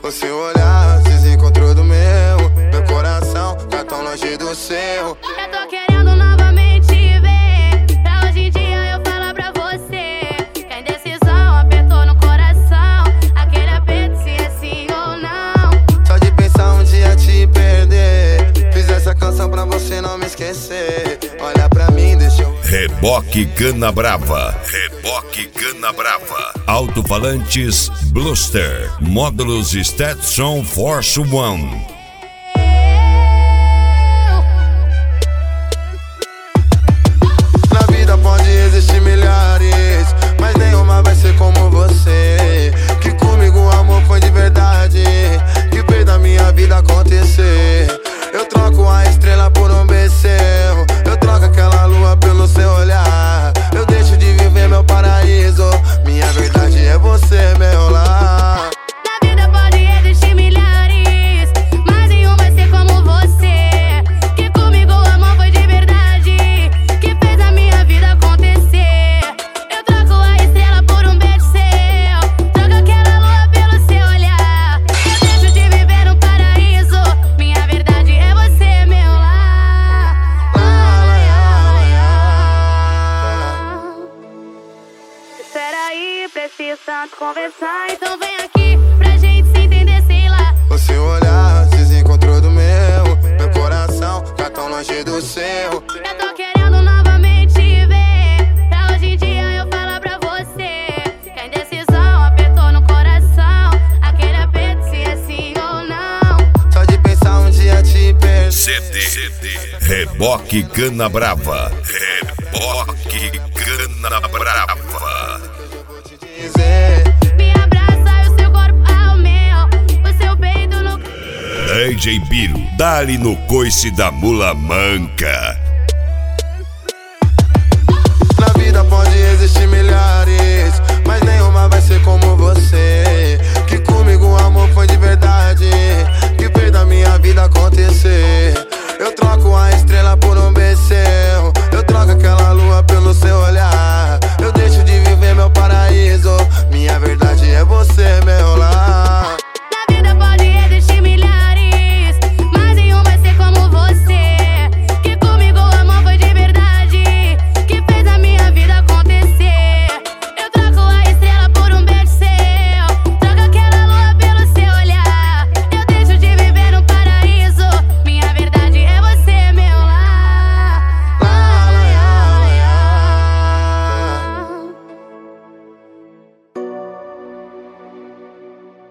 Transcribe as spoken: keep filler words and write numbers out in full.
O seu olhar se desencontrou do meu. Meu coração tá tão longe do seu. Eu tô querendo novamente ver. Pra hoje em dia eu falar pra você que a indecisão apertou no coração. Aquele aperto se é sim ou não. Só de pensar um dia te perder. Fiz essa canção pra você não me esquecer. Olha pra mim, deixa eu... Reboque Cana Brava. Reboque Cana Brava. Alto-falantes Bluster. Módulos Stetson Force One. Na vida pode existir milhares, mas nenhuma vai ser como você. Que comigo o amor foi de verdade, que fez da minha vida acontecer. Eu troco a estrela por um beijo seu. Eu troco aquela lua pelo seu olhar. Eu deixo de viver meu paraíso. Minha verdade é você, meu lar. Na vida pode existir milhares, mas nenhum vai ser como você. Que comigo o amor foi de verdade, que fez a minha vida acontecer. Eu troco a estrela por um beijo seu. Troco aquela lua pelo seu olhar. Eu deixo de viver um paraíso. Minha verdade é você, meu lar. Espera aí, preciso tanto conversar. Então vem aqui pra gente se entender, sei lá. O seu olhar se desencontrou do meu. Meu coração tá tão longe do seu. Eu tô querendo novamente ver. Pra hoje em dia eu falar pra você que a indecisão apertou no coração. Aquele aperto se é sim ou não. Só de pensar um dia te perder. C D. Reboque Cana Brava. Reboque Cana Brava. Dizer. Me abraça e o seu corpo ao meu. O seu peito no... D J Biro, dá-lhe no coice da mula manca. Na vida pode existir milhares, mas nenhuma vai ser como você. Que comigo